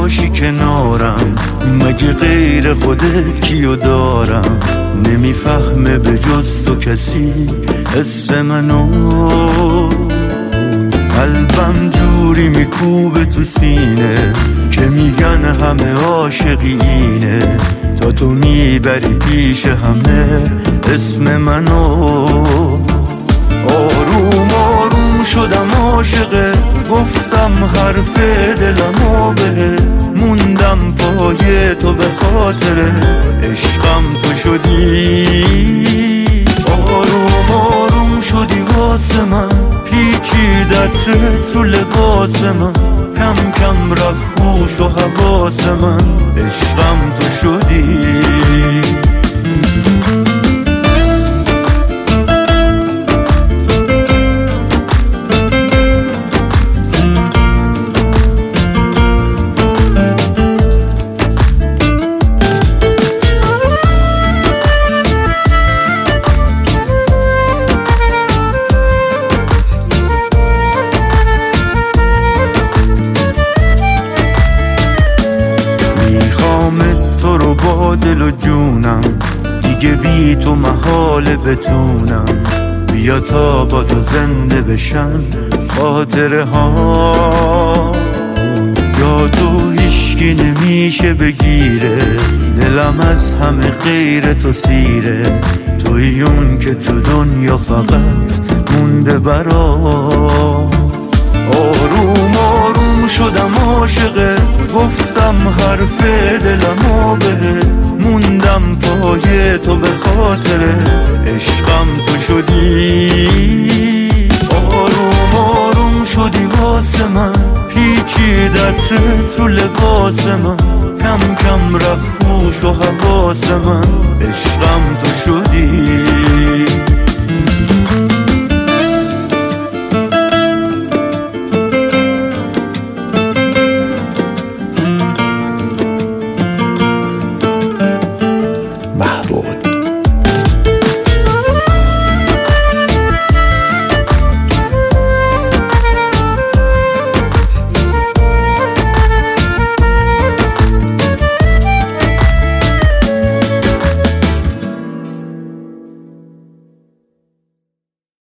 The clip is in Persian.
باشی کنارم، مگه غیر خودت کیو دارم؟ نمیفهمه به جز تو کسی اسم منو، قلبم جوری میکوبه تو سینه که میگن همه عاشقی اینه، تا تو میبری پیش همه اسم منو. آروم آروم شدم عاشقت، گفتم حرف دلمو بهت، موندم پای تو به خاطرت، عشقم تو شدی. آروم آروم شدی واسه من، پیچید عطرت رو لباس من، کم کم رفت هوش و حواس من، عشقم تو شدی. تو رو با دل و جونم، دیگه بی تو محاله بتونم، بیا تا با تو زنده بشن خاطره ها. جا تو هیشکی نمیشه بگیره، دلم از همه غیر تو سیره، توی اون که تو دنیا فقط مونده برا. آروم آروم شدم عاشقت، گفتم حرف دلمو بهت، موندم پای تو به خاطرت، عشقم تو شدی. آروم آروم شدی واسه من، پیچید عطرت رو لباس من، کم کم رفت هوش و حواس من، عشقم تو شدی.